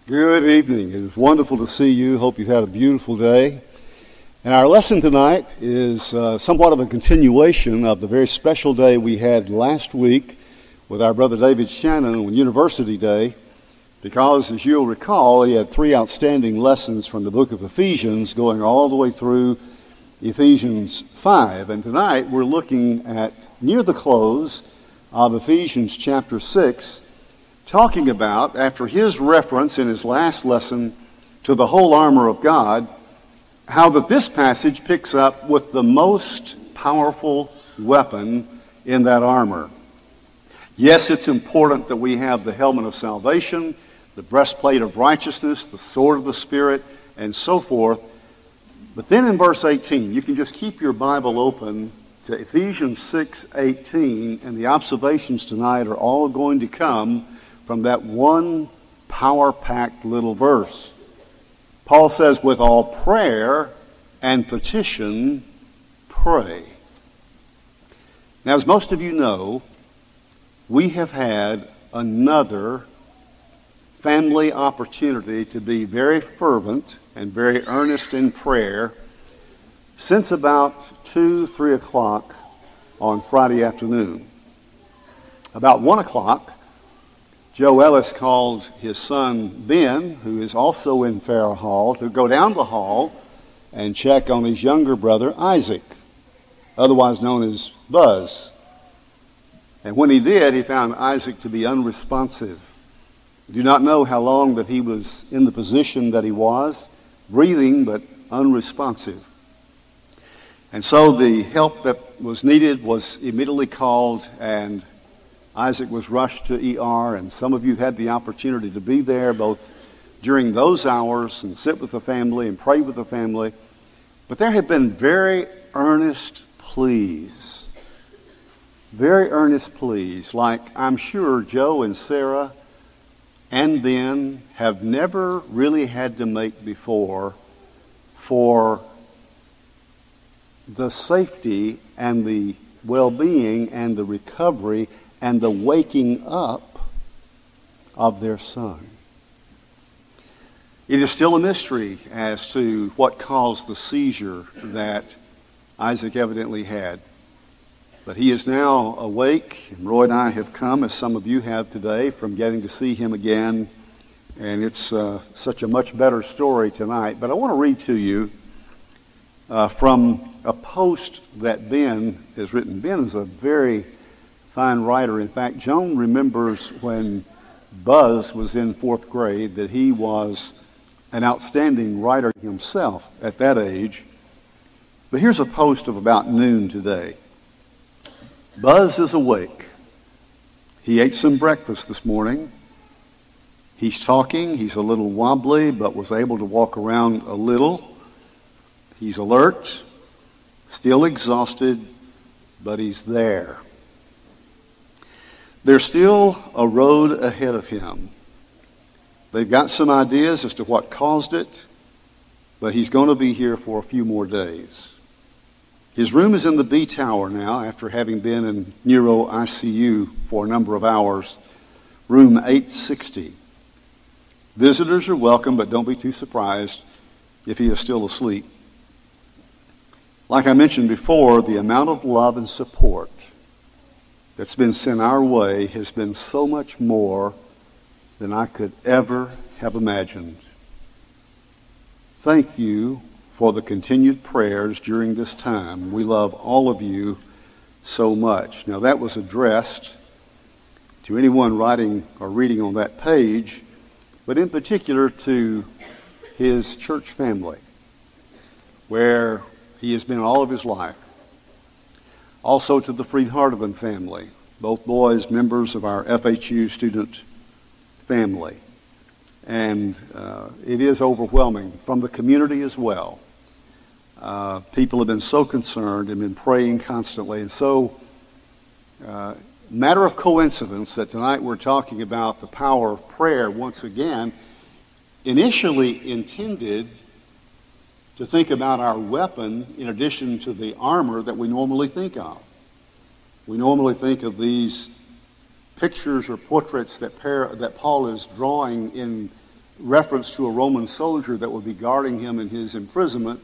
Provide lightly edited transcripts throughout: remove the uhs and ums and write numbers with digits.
Good evening. It is wonderful to see you. Hope you've had a beautiful day. And our lesson tonight is somewhat of a continuation of the very special day we had last week with our brother David Shannon on University Day, because, as you'll recall, he had 3 outstanding lessons from the book of Ephesians going all the way through Ephesians 5. And tonight we're looking at near the close of Ephesians chapter 6, talking about, after his reference in his last lesson to the whole armor of God, how that this passage picks up with the most powerful weapon in that armor. Yes, it's important that we have the helmet of salvation, the breastplate of righteousness, the sword of the Spirit, and so forth. But then in verse 18, you can just keep your Bible open to Ephesians 6:18, and the observations tonight are all going to come from that one power-packed little verse. Paul says, with all prayer and petition, pray. Now, as most of you know, we have had another family opportunity to be very fervent and very earnest in prayer since about 2, 3 o'clock on Friday afternoon. About 1 o'clock, Joe Ellis called his son Ben, who is also in Farrell Hall, to go down the hall and check on his younger brother Isaac, otherwise known as Buzz. And when he did, he found Isaac to be unresponsive. We do not know how long that he was in the position that he was, breathing but unresponsive. And so the help that was needed was immediately called, and Isaac was rushed to ER, and some of you had the opportunity to be there both during those hours and sit with the family and pray with the family. But there have been very earnest pleas, like I'm sure Joe and Sarah and Ben have never really had to make before, for the safety and the well-being and the recovery and the waking up of their son. It is still a mystery as to what caused the seizure that Isaac evidently had. But he is now awake, and Roy and I have come, as some of you have today, from getting to see him again. And it's such a much better story tonight. But I want to read to you from a post that Ben has written. Ben is a very fine writer. In fact, Joan remembers when Buzz was in 4th grade that he was an outstanding writer himself at that age. But here's a post of about noon today. Buzz is awake. He ate some breakfast this morning. He's talking. He's a little wobbly, but was able to walk around a little. He's alert, still exhausted, but he's there. There's still a road ahead of him. They've got some ideas as to what caused it, but he's going to be here for a few more days. His room is in the B tower now, after having been in neuro ICU for a number of hours, room 860. Visitors are welcome, but don't be too surprised if he is still asleep. Like I mentioned before, the amount of love and support that's been sent our way has been so much more than I could ever have imagined. Thank you for the continued prayers during this time. We love all of you so much. Now, that was addressed to anyone writing or reading on that page, but in particular to his church family, where he has been all of his life. Also to the Fried-Hardeman family, both boys members of our FHU student family. And it is overwhelming from the community as well. People have been so concerned and been praying constantly. And so, matter of coincidence that tonight we're talking about the power of prayer once again, initially intended to think about our weapon in addition to the armor that we normally think of. We normally think of these pictures or portraits that Paul is drawing in reference to a Roman soldier that would be guarding him in his imprisonment.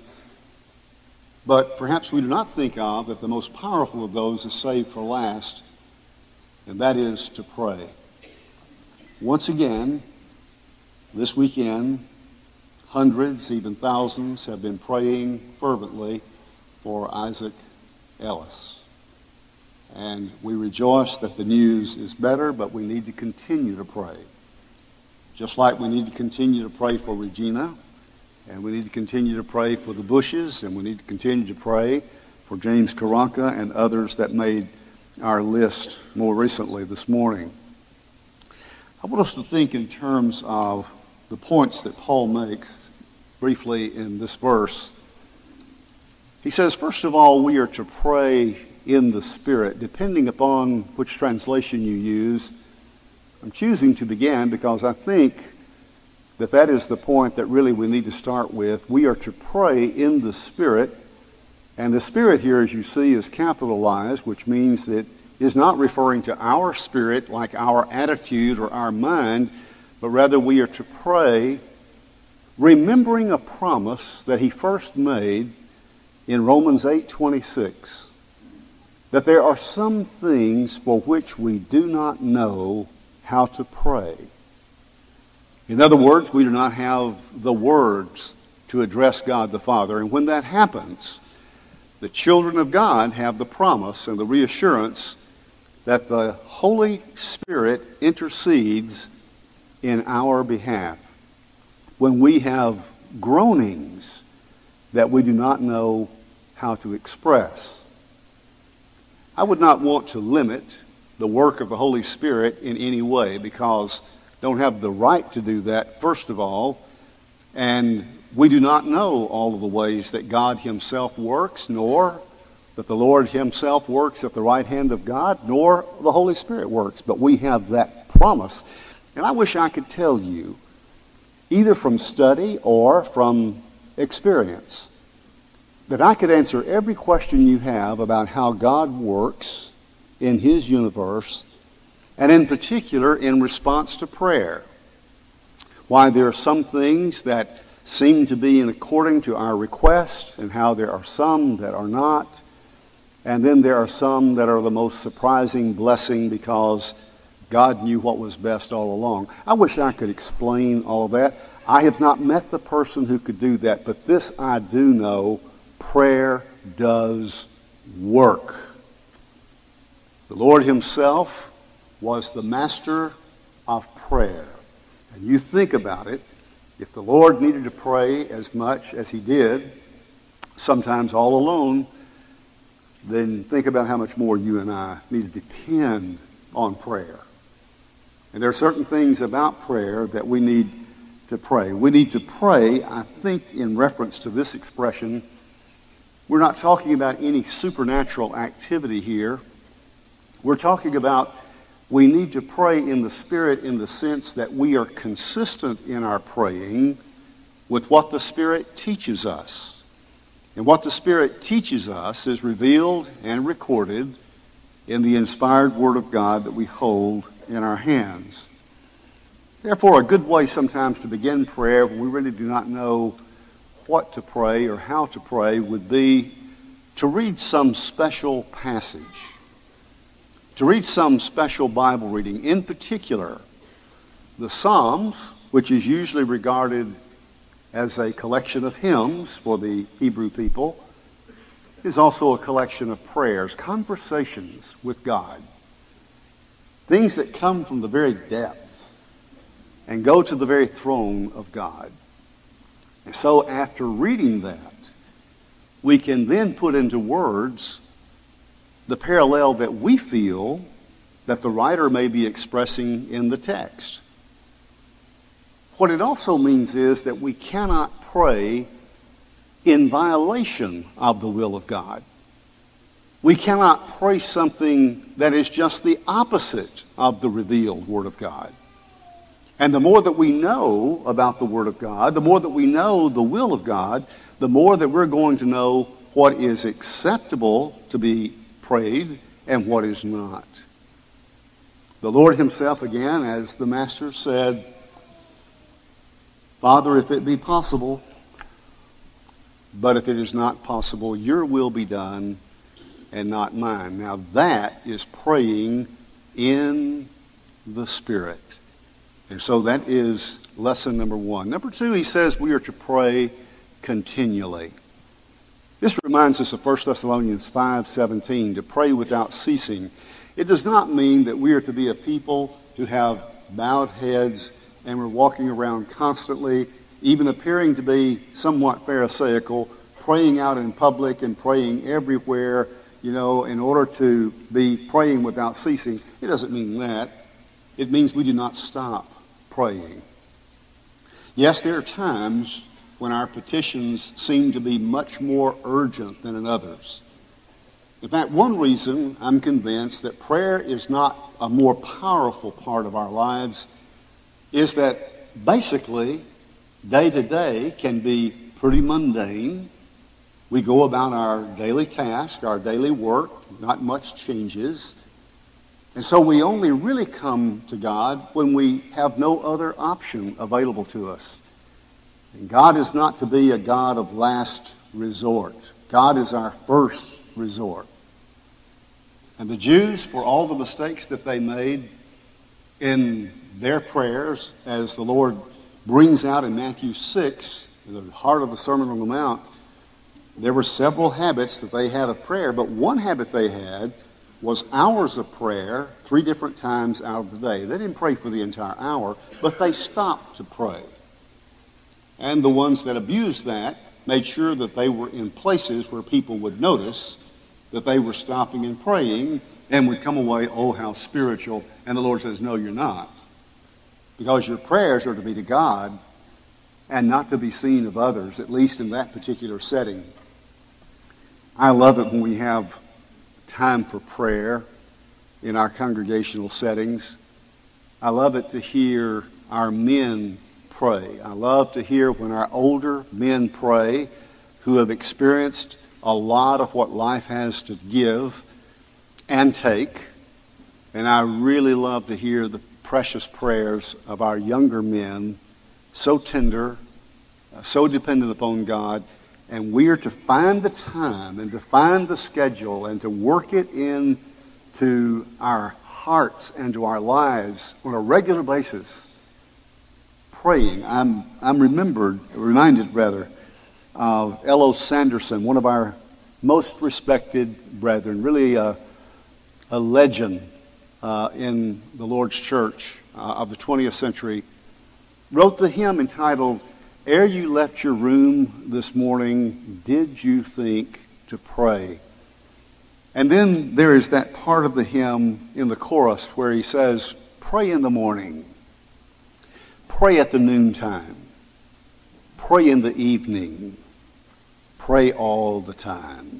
But perhaps we do not think of that the most powerful of those is saved for last, and that is to pray. Once again, this weekend, hundreds, even thousands, have been praying fervently for Isaac Ellis. And we rejoice that the news is better, but we need to continue to pray. Just like we need to continue to pray for Regina, and we need to continue to pray for the Bushes, and we need to continue to pray for James Karanka and others that made our list more recently this morning. I want us to think in terms of the points that Paul makes briefly in this verse. He says, first of all, we are to pray in the Spirit. Depending upon which translation you use, I'm choosing to begin because I think that is the point that really we need to start with. We are to pray in the Spirit. And the Spirit here, as you see, is capitalized, which means that it is not referring to our spirit like our attitude or our mind, but rather we are to pray remembering a promise that he first made in Romans 8:26, that there are some things for which we do not know how to pray. In other words, we do not have the words to address God the Father. And when that happens, the children of God have the promise and the reassurance that the Holy Spirit intercedes in our behalf when we have groanings that we do not know how to express. I would not want to limit the work of the Holy Spirit in any way, because I don't have the right to do that, first of all, and we do not know all of the ways that God himself works, nor that the Lord himself works at the right hand of God, nor the Holy Spirit works. But we have that promise. And I wish I could tell you, either from study or from experience, that I could answer every question you have about how God works in his universe, and in particular in response to prayer. Why there are some things that seem to be in according to our request, and how there are some that are not. And then there are some that are the most surprising blessing because God knew what was best all along. I wish I could explain all of that. I have not met the person who could do that, but this I do know: prayer does work. The Lord himself was the master of prayer. And you think about it, if the Lord needed to pray as much as he did, sometimes all alone, then think about how much more you and I need to depend on prayer. And there are certain things about prayer that we need to pray. We need to pray, I think, in reference to this expression. We're not talking about any supernatural activity here. We're talking about we need to pray in the Spirit in the sense that we are consistent in our praying with what the Spirit teaches us. And what the Spirit teaches us is revealed and recorded in the inspired Word of God that we hold in our hands. Therefore, a good way sometimes to begin prayer when we really do not know what to pray or how to pray would be to read some special passage, to read some special Bible reading. In particular, the Psalms, which is usually regarded as a collection of hymns for the Hebrew people, is also a collection of prayers, conversations with God, things that come from the very depth and go to the very throne of God. And so after reading that, we can then put into words the parallel that we feel that the writer may be expressing in the text. What it also means is that we cannot pray in violation of the will of God. We cannot pray something that is just the opposite of the revealed Word of God. And the more that we know about the Word of God, the more that we know the will of God, the more that we're going to know what is acceptable to be prayed and what is not. The Lord himself, again, as the Master said, Father, if it be possible, but if it is not possible, your will be done and not mine. Now that is praying in the Spirit. And so that is lesson number one. Number two, he says we are to pray continually. This reminds us of 1 Thessalonians 5:17, to pray without ceasing. It does not mean that we are to be a people who have bowed heads and we're walking around constantly, even appearing to be somewhat pharisaical, praying out in public and praying everywhere, in order to be praying without ceasing. It doesn't mean that. It means we do not stop praying. Yes, there are times when our petitions seem to be much more urgent than in others. In fact, one reason I'm convinced that prayer is not a more powerful part of our lives is that basically day to day can be pretty mundane. We go about our daily task, our daily work, not much changes. And so we only really come to God when we have no other option available to us. And God is not to be a God of last resort. God is our first resort. And the Jews, for all the mistakes that they made in their prayers, as the Lord brings out in Matthew 6, in the heart of the Sermon on the Mount, there were several habits that they had of prayer, but one habit they had was hours of prayer 3 different times out of the day. They didn't pray for the entire hour, but they stopped to pray. And the ones that abused that made sure that they were in places where people would notice that they were stopping and praying and would come away, oh, how spiritual. And the Lord says, no, you're not. Because your prayers are to be to God and not to be seen of others, at least in that particular setting. I love it when we have time for prayer in our congregational settings. I love it to hear our men pray. I love to hear when our older men pray who have experienced a lot of what life has to give and take. And I really love to hear the precious prayers of our younger men, so tender, so dependent upon God. And we are to find the time and to find the schedule and to work it into our hearts and to our lives on a regular basis. Praying. I'm reminded of L.O. Sanderson, one of our most respected brethren, really a legend in the Lord's church of the 20th century, wrote the hymn entitled, "Ere you left your room this morning, did you think to pray?" And then there is that part of the hymn in the chorus where he says, pray in the morning, pray at the noontime, pray in the evening, pray all the time.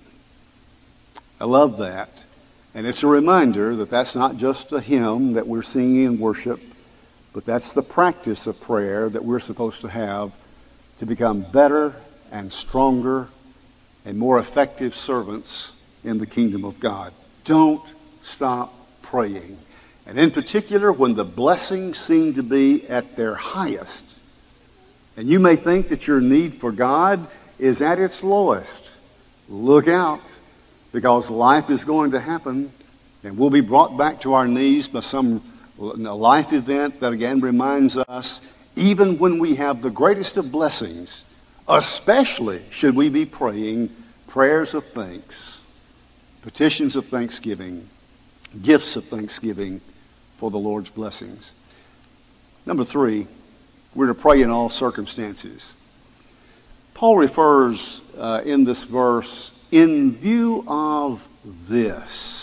I love that. And it's a reminder that that's not just a hymn that we're singing in worship, but that's the practice of prayer that we're supposed to have to become better and stronger and more effective servants in the kingdom of God. Don't stop praying. And in particular, when the blessings seem to be at their highest, and you may think that your need for God is at its lowest, look out, because life is going to happen, and we'll be brought back to our knees by some life event that again reminds us, even when we have the greatest of blessings, especially should we be praying prayers of thanks, petitions of thanksgiving, gifts of thanksgiving for the Lord's blessings. Number 3, we're to pray in all circumstances. Paul refers in this verse, in view of this.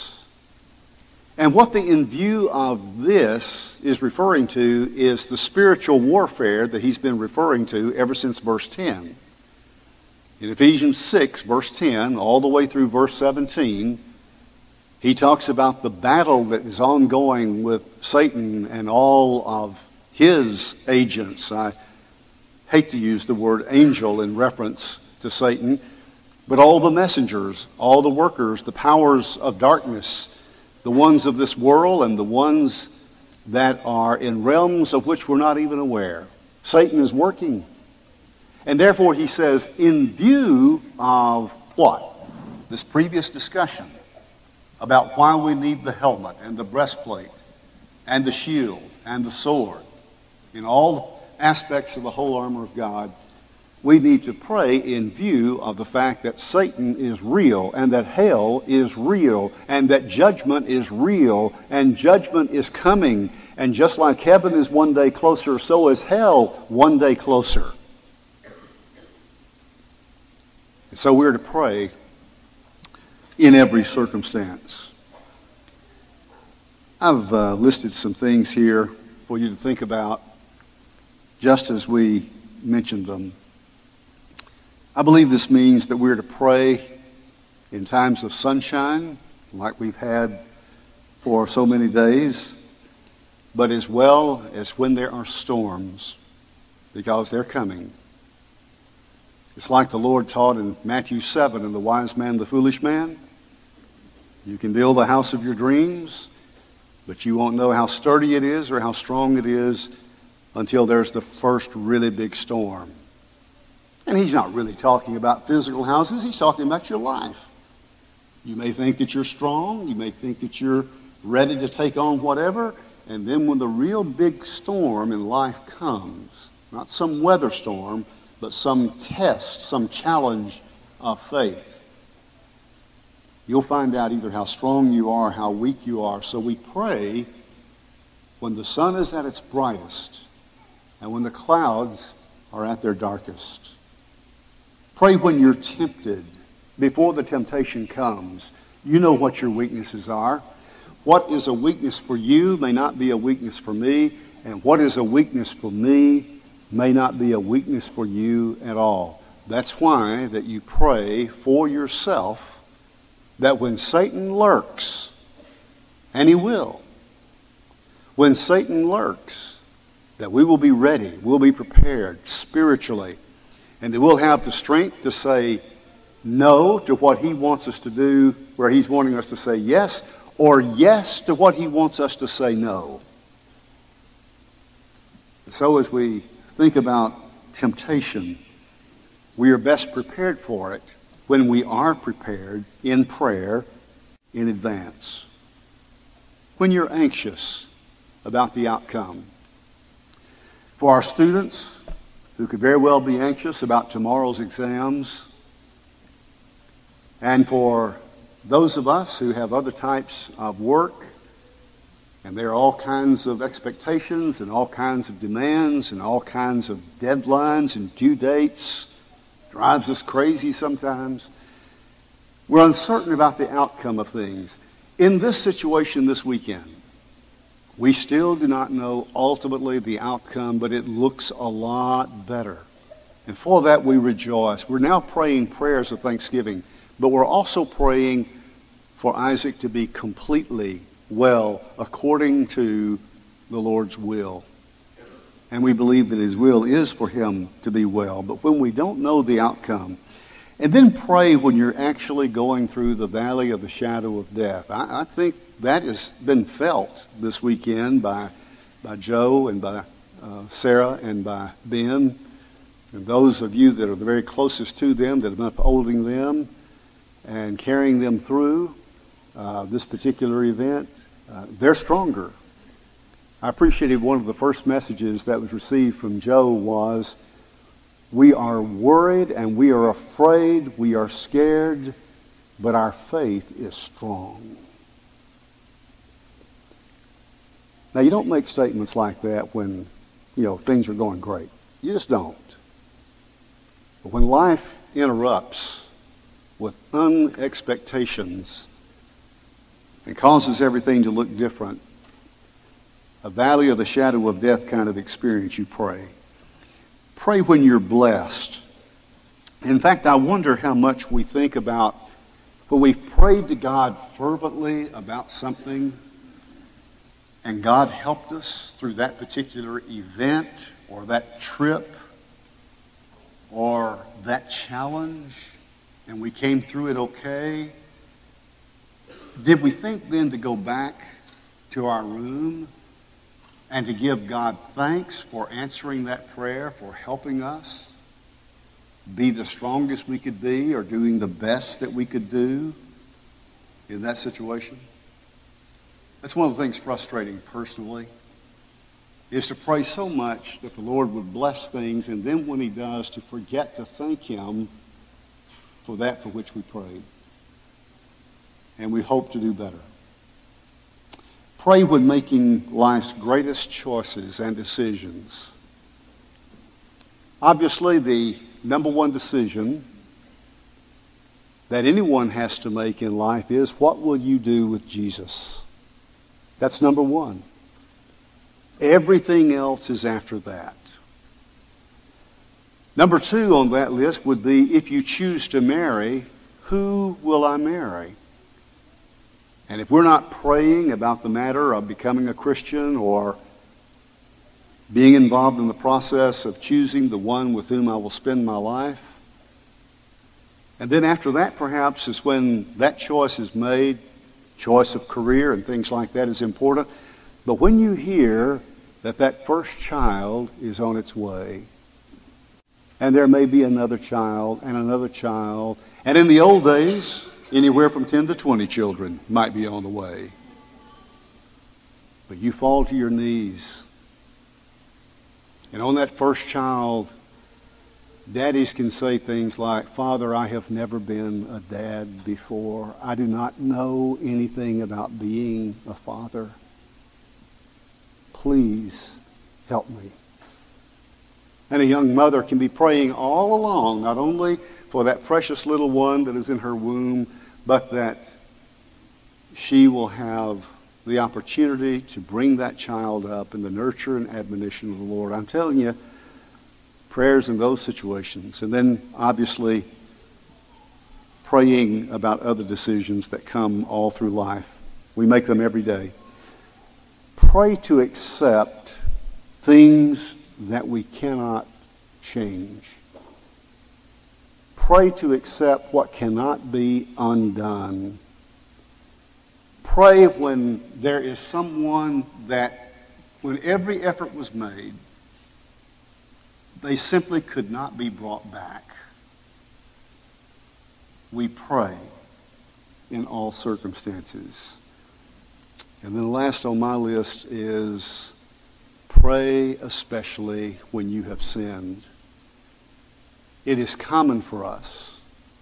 And what the in view of this is referring to is the spiritual warfare that he's been referring to ever since verse 10. In Ephesians 6, verse 10, all the way through verse 17, he talks about the battle that is ongoing with Satan and all of his agents. I hate to use the word angel in reference to Satan, but all the messengers, all the workers, the powers of darkness, the ones of this world and the ones that are in realms of which we're not even aware. Satan is working. And therefore, he says, in view of what? This previous discussion about why we need the helmet and the breastplate and the shield and the sword, in all aspects of the whole armor of God, we need to pray in view of the fact that Satan is real and that hell is real and that judgment is real and judgment is coming. And just like heaven is one day closer, so is hell one day closer. And so we're to pray in every circumstance. I've listed some things here for you to think about just as we mentioned them. I believe this means that we're to pray in times of sunshine, like we've had for so many days, but as well as when there are storms, because they're coming. It's like the Lord taught in Matthew 7 in the wise man, the foolish man. You can build the house of your dreams, but you won't know how sturdy it is or how strong it is until there's the first really big storm. And he's not really talking about physical houses. He's talking about your life. You may think that you're strong. You may think that you're ready to take on whatever. And then when the real big storm in life comes, not some weather storm, but some test, some challenge of faith, you'll find out either how strong you are, how weak you are. So we pray when the sun is at its brightest and when the clouds are at their darkest. Pray when you're tempted, before the temptation comes. You know what your weaknesses are. What is a weakness for you may not be a weakness for me, and what is a weakness for me may not be a weakness for you at all. That's why that you pray for yourself, that when Satan lurks, and he will, when Satan lurks, that we will be ready, we'll be prepared spiritually, and that we'll have the strength to say no to what he wants us to do, where he's wanting us to say yes, or yes to what he wants us to say no. So as we think about temptation, we are best prepared for it when we are prepared in prayer in advance. When you're anxious about the outcome. For our students who could very well be anxious about tomorrow's exams, and for those of us who have other types of work, and there are all kinds of expectations and all kinds of demands and all kinds of deadlines and due dates, drives us crazy sometimes. We're uncertain about the outcome of things. In this situation this weekend, we still do not know ultimately the outcome, but it looks a lot better. And for that we rejoice. We're now praying prayers of thanksgiving, but we're also praying for Isaac to be completely well according to the Lord's will. And we believe that his will is for him to be well. But when we don't know the outcome, and then pray when you're actually going through the valley of the shadow of death. I think that has been felt this weekend by Joe and by Sarah and by Ben, and those of you that are the very closest to them, that have been upholding them and carrying them through this particular event. They're stronger. I appreciated one of the first messages that was received from Joe was, we are worried and we are afraid, we are scared, but our faith is strong. Now, you don't make statements like that when, things are going great. You just don't. But when life interrupts with unexpectations and causes everything to look different, a valley of the shadow of death kind of experience, you pray. Pray when you're blessed. In fact, I wonder how much we think about when we've prayed to God fervently about something and God helped us through that particular event or that trip or that challenge and we came through it okay. Did we think then to go back to our room and to give God thanks for answering that prayer, for helping us be the strongest we could be or doing the best that we could do in that situation? That's one of the things frustrating personally, is to pray so much that the Lord would bless things, and then when he does, to forget to thank him for that for which we prayed. And we hope to do better. Pray when making life's greatest choices and decisions. Obviously, the number one decision that anyone has to make in life is, what will you do with Jesus? That's number one. Everything else is after that. Number two on that list would be, if you choose to marry, who will I marry? And if we're not praying about the matter of becoming a Christian or being involved in the process of choosing the one with whom I will spend my life, and then after that perhaps is when that choice is made, choice of career and things like that is important. But when you hear that that first child is on its way, and there may be another child and another child, and in the old days, anywhere from 10 to 20 children might be on the way. But you fall to your knees. And on that first child, daddies can say things like, Father, I have never been a dad before. I do not know anything about being a father. Please help me. And a young mother can be praying all along, not only for that precious little one that is in her womb, but that she will have the opportunity to bring that child up in the nurture and admonition of the Lord. I'm telling you, prayers in those situations. And then, obviously, praying about other decisions that come all through life. We make them every day. Pray to accept things that we cannot change. Pray to accept what cannot be undone. Pray when there is someone that, when every effort was made, they simply could not be brought back. We pray in all circumstances. And then last on my list is pray especially when you have sinned. It is common for us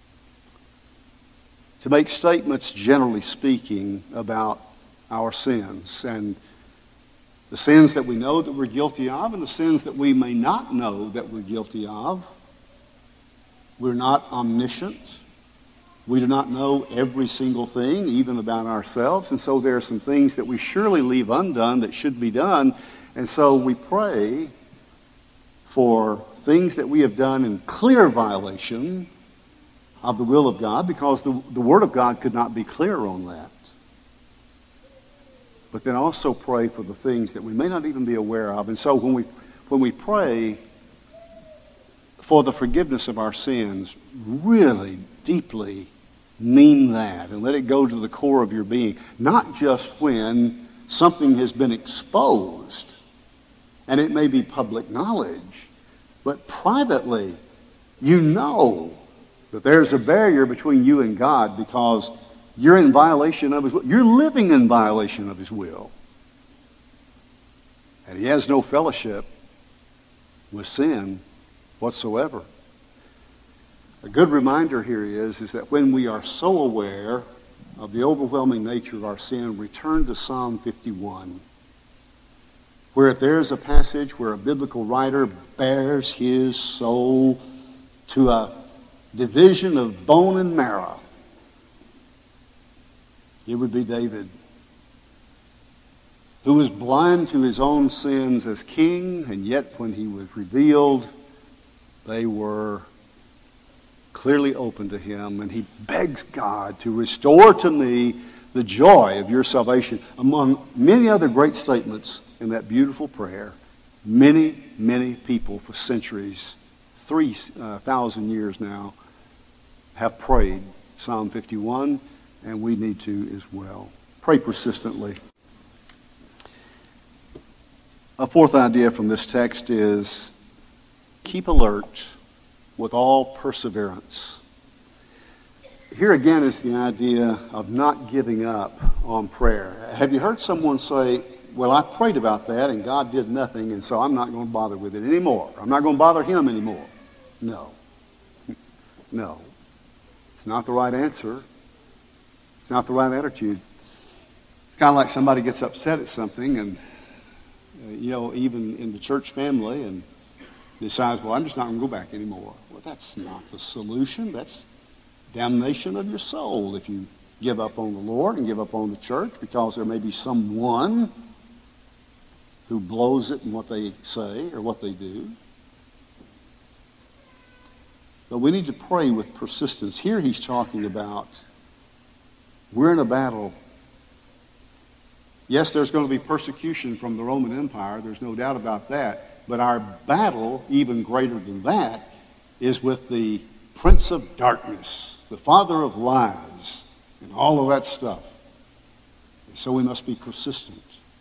to make statements, generally speaking, about our sins, and the sins that we know that we're guilty of and the sins that we may not know that we're guilty of. We're not omniscient. We do not know every single thing, even about ourselves, and so there are some things that we surely leave undone that should be done, and so we pray for things that we have done in clear violation of the will of God, because the Word of God could not be clearer on that. But then also pray for the things that we may not even be aware of. And so when we pray for the forgiveness of our sins, really deeply mean that and let it go to the core of your being. Not just when something has been exposed and it may be public knowledge, but privately, you know that there's a barrier between you and God because you're in violation of His will. You're living in violation of His will. And He has no fellowship with sin whatsoever. A good reminder here is that when we are so aware of the overwhelming nature of our sin, return to Psalm 51. Where if there's a passage where a biblical writer bears his soul to a division of bone and marrow, it would be David, who was blind to his own sins as king, and yet when he was revealed, they were clearly open to him, and he begs God to restore to me the joy of your salvation. Among many other great statements in that beautiful prayer, many, many people for centuries, 3,000 years now, have prayed Psalm 51, and we need to as well. Pray persistently. A fourth idea from this text is keep alert with all perseverance. Here again is the idea of not giving up on prayer. Have you heard someone say, well, I prayed about that and God did nothing, and so I'm not going to bother with it anymore. I'm not going to bother him anymore. No. No. It's not the right answer. It's not the right attitude. It's kind of like somebody gets upset at something and, even in the church family and decides, well, I'm just not going to go back anymore. Well, that's not the solution. That's damnation of your soul if you give up on the Lord and give up on the church because there may be someone who blows it in what they say or what they do. But we need to pray with persistence. Here he's talking about we're in a battle. Yes, there's going to be persecution from the Roman Empire. There's no doubt about that. But our battle, even greater than that, is with the Prince of Darkness, the father of lies, and all of that stuff. And so we must be persistent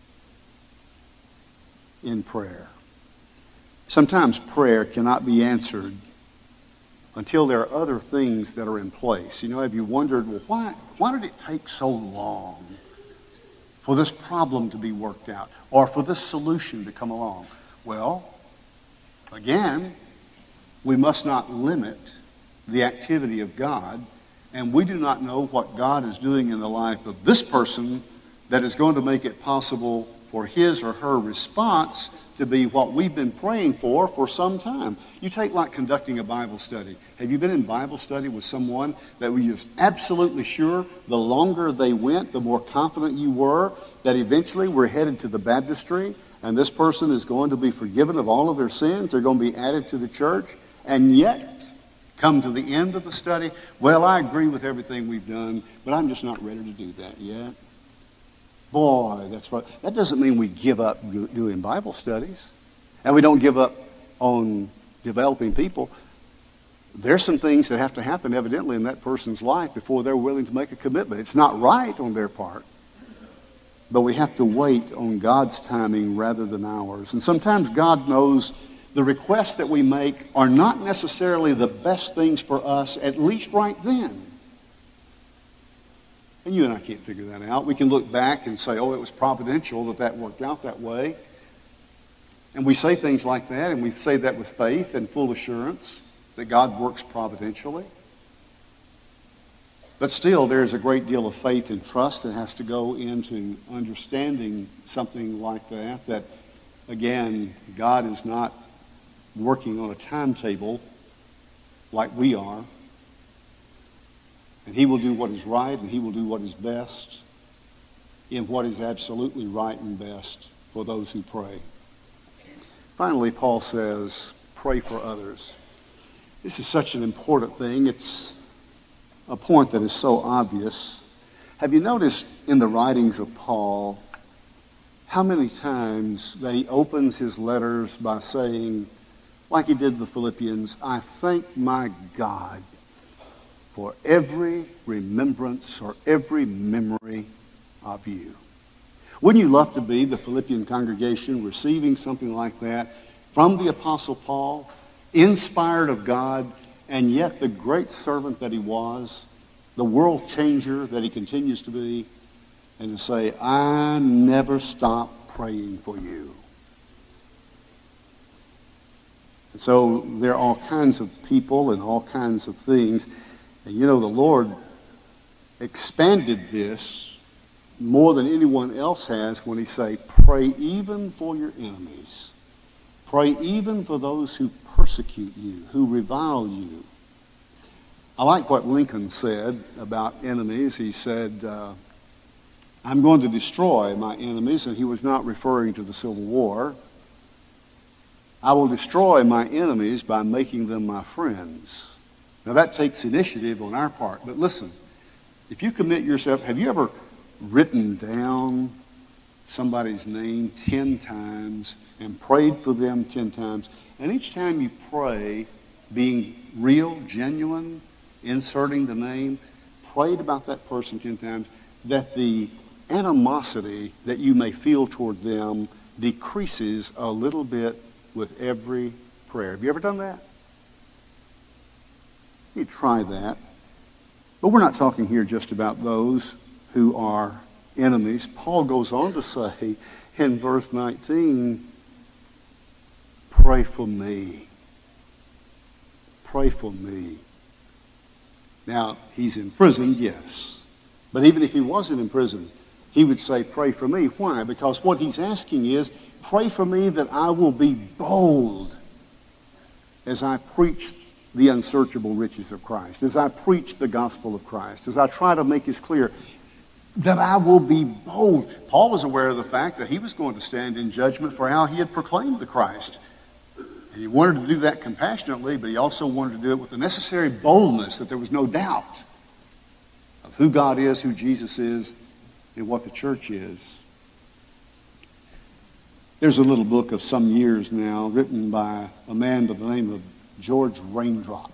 in prayer. Sometimes prayer cannot be answered until there are other things that are in place. Have you wondered, well, why did it take so long for this problem to be worked out or for this solution to come along? Well, again, we must not limit the activity of God, and we do not know what God is doing in the life of this person that is going to make it possible for his or her response to be what we've been praying for some time. You take like conducting a Bible study. Have you been in Bible study with someone that were just absolutely sure the longer they went, the more confident you were that eventually we're headed to the baptistry and this person is going to be forgiven of all of their sins, they're going to be added to the church, and yet come to the end of the study, well, I agree with everything we've done, but I'm just not ready to do that yet. Boy, that's right. That doesn't mean we give up doing Bible studies. And we don't give up on developing people. There's some things that have to happen evidently in that person's life before they're willing to make a commitment. It's not right on their part. But we have to wait on God's timing rather than ours. And sometimes God knows the requests that we make are not necessarily the best things for us, at least right then. And you and I can't figure that out. We can look back and say, oh, it was providential that worked out that way. And we say things like that, and we say that with faith and full assurance that God works providentially. But still, there's a great deal of faith and trust that has to go into understanding something like that, again, God is not working on a timetable like we are. And he will do what is right, and he will do what is best in what is absolutely right and best for those who pray. Finally, Paul says, pray for others. This is such an important thing. It's a point that is so obvious. Have you noticed in the writings of Paul how many times that he opens his letters by saying, like he did the Philippians, I thank my God for every remembrance or every memory of you. Wouldn't you love to be the Philippian congregation receiving something like that from the Apostle Paul, inspired of God, and yet the great servant that he was, the world changer that he continues to be, and to say, I never stop praying for you. And so there are all kinds of people and all kinds of things. And the Lord expanded this more than anyone else has when he say, pray even for your enemies. Pray even for those who persecute you, who revile you. I like what Lincoln said about enemies. He said, I'm going to destroy my enemies, and he was not referring to the Civil War. I will destroy my enemies by making them my friends. Now that takes initiative on our part. But listen, if you commit yourself, have you ever written down somebody's name 10 times and prayed for them 10 times? And each time you pray, being real, genuine, inserting the name, prayed about that person 10 times, that the animosity that you may feel toward them decreases a little bit with every prayer. Have you ever done that? You try that. But we're not talking here just about those who are enemies. Paul goes on to say in verse 19, pray for me. Pray for me. Now, he's in prison, yes. But even if he wasn't in prison, he would say, pray for me. Why? Because what he's asking is, pray for me that I will be bold as I preach the unsearchable riches of Christ, as I preach the gospel of Christ, as I try to make it clear that I will be bold. Paul was aware of the fact that he was going to stand in judgment for how he had proclaimed the Christ. And he wanted to do that compassionately, but he also wanted to do it with the necessary boldness that there was no doubt of who God is, who Jesus is, and what the church is. There's a little book of some years now written by a man by the name of George Raindrop.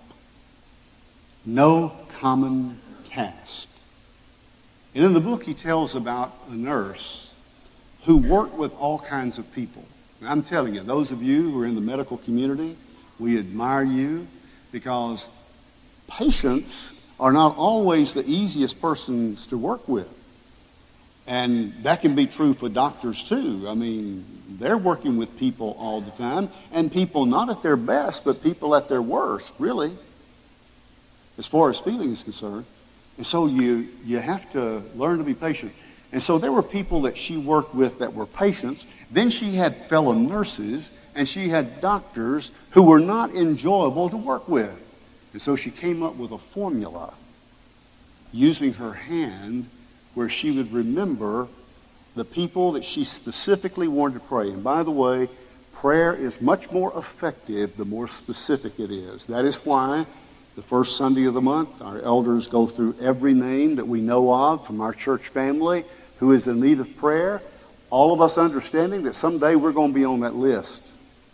No Common Task. And in the book he tells about a nurse who worked with all kinds of people. And I'm telling you, those of you who are in the medical community, we admire you because patients are not always the easiest persons to work with. And that can be true for doctors too. I mean, they're working with people all the time, and people not at their best, but people at their worst, really, as far as feeling is concerned. And so you have to learn to be patient. And so there were people that she worked with that were patients. Then she had fellow nurses, and she had doctors who were not enjoyable to work with. And so she came up with a formula using her hand where she would remember the people that she specifically wanted to pray. And by the way, prayer is much more effective the more specific it is. That is why the first Sunday of the month, our elders go through every name that we know of from our church family who is in need of prayer, all of us understanding that someday we're going to be on that list.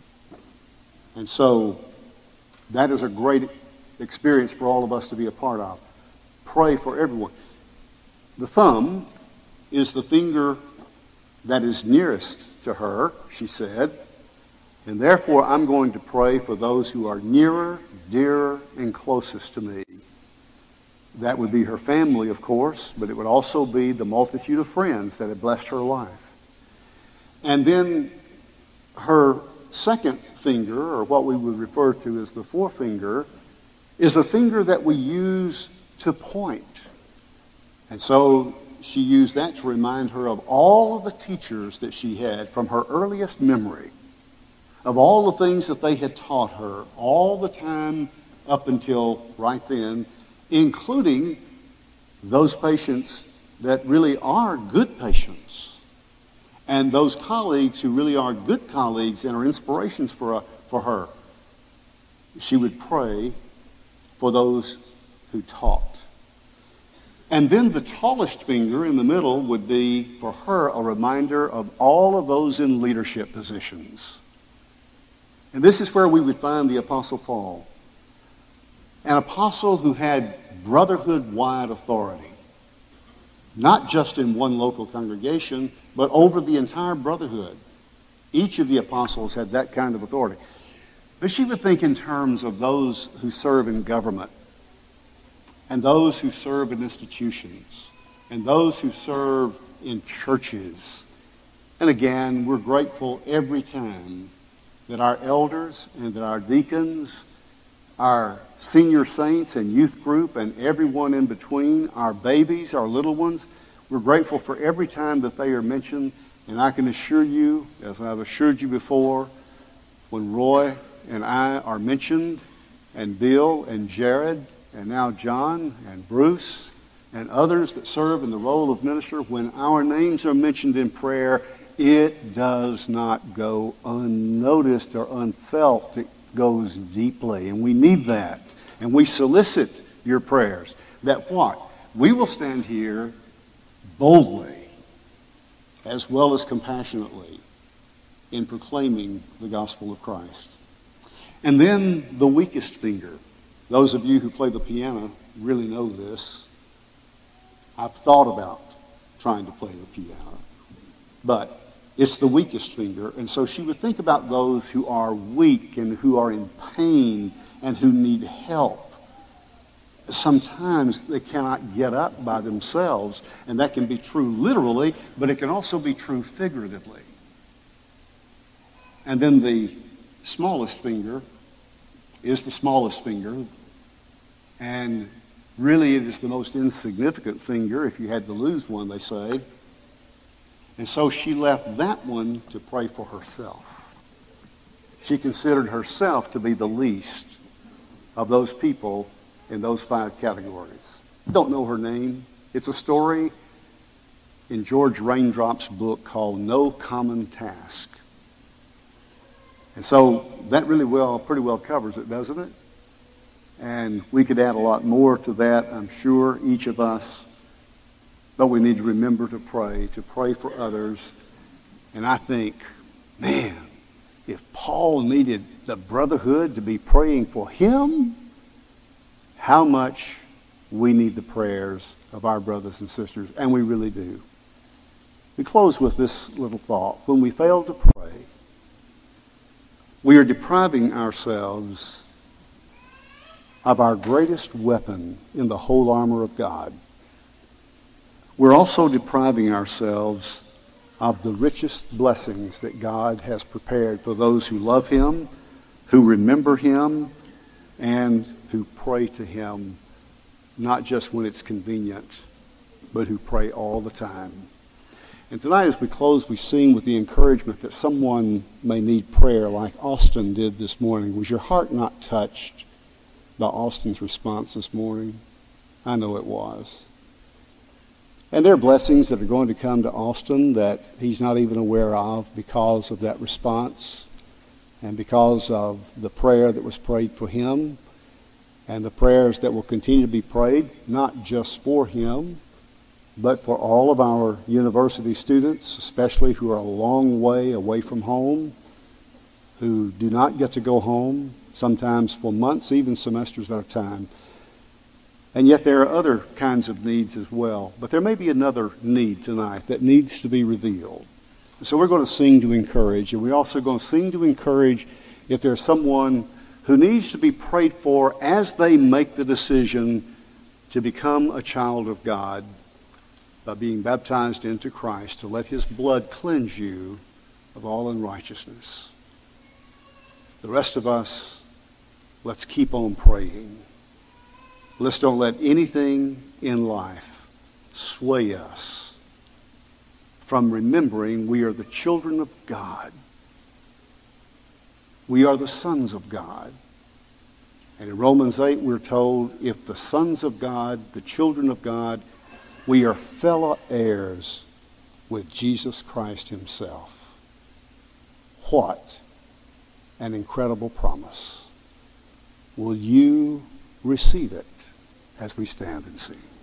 And so that is a great experience for all of us to be a part of. Pray for everyone. The thumb is the finger that is nearest to her, she said, and therefore I'm going to pray for those who are nearer, dearer, and closest to me. That would be her family, of course, but it would also be the multitude of friends that had blessed her life. And then her second finger, or what we would refer to as the forefinger, is the finger that we use to point. And so she used that to remind her of all of the teachers that she had from her earliest memory, of all the things that they had taught her all the time up until right then, including those patients that really are good patients, and those colleagues who really are good colleagues and are inspirations for her. She would pray for those who taught. And then the tallest finger in the middle would be, for her, a reminder of all of those in leadership positions. And this is where we would find the Apostle Paul, an apostle who had brotherhood-wide authority, not just in one local congregation, but over the entire brotherhood. Each of the apostles had that kind of authority. But she would think in terms of those who serve in government, and those who serve in institutions, and those who serve in churches. And again, we're grateful every time that our elders and that our deacons, our senior saints and youth group, and everyone in between, our babies, our little ones, we're grateful for every time that they are mentioned. And I can assure you, as I've assured you before, when Roy and I are mentioned, and Bill and Jared, and now John and Bruce and others that serve in the role of minister, when our names are mentioned in prayer, it does not go unnoticed or unfelt. It goes deeply, and we need that. And we solicit your prayers. That what? We will stand here boldly as well as compassionately in proclaiming the gospel of Christ. And then the weakest finger. Those of you who play the piano really know this. I've thought about trying to play the piano, but It's the weakest finger. And so she would think about those who are weak and who are in pain and who need help. Sometimes they cannot get up by themselves, and that can be true literally, but it can also be true figuratively. And then the smallest finger is the smallest finger, and really it is the most insignificant finger if you had to lose one, they say. And so she left that one to pray for herself. She considered herself to be the least of those people in those 5 categories. Don't know her name. It's a story in George Raindrop's book called No Common Task. And so that really pretty well covers it, doesn't it? And we could add a lot more to that, I'm sure, each of us. But we need to remember to pray for others. And I think, man, if Paul needed the brotherhood to be praying for him, how much we need the prayers of our brothers and sisters, and we really do. We close with this little thought. When we fail to pray, we are depriving ourselves of our greatest weapon in the whole armor of God. We're also depriving ourselves of the richest blessings that God has prepared for those who love him, who remember him, and who pray to him, not just when it's convenient, but who pray all the time. And tonight as we close, we sing with the encouragement that someone may need prayer like Austin did this morning. Was your heart not touched by Austin's response this morning? I know it was. And there are blessings that are going to come to Austin that he's not even aware of because of that response and because of the prayer that was prayed for him and the prayers that will continue to be prayed, not just for him, but for all of our university students, especially who are a long way away from home, who do not get to go home, sometimes for months, even semesters at a time. And yet there are other kinds of needs as well. But there may be another need tonight that needs to be revealed. So we're going to sing to encourage. And we're also going to sing to encourage if there's someone who needs to be prayed for as they make the decision to become a child of God by being baptized into Christ, to let his blood cleanse you of all unrighteousness. The rest of us, let's keep on praying. Let's don't let anything in life sway us from remembering we are the children of God. We are the sons of God. And in Romans 8 we're told, if the sons of God, the children of God, we are fellow heirs with Jesus Christ himself. What an incredible promise. Will you receive it as we stand and sing?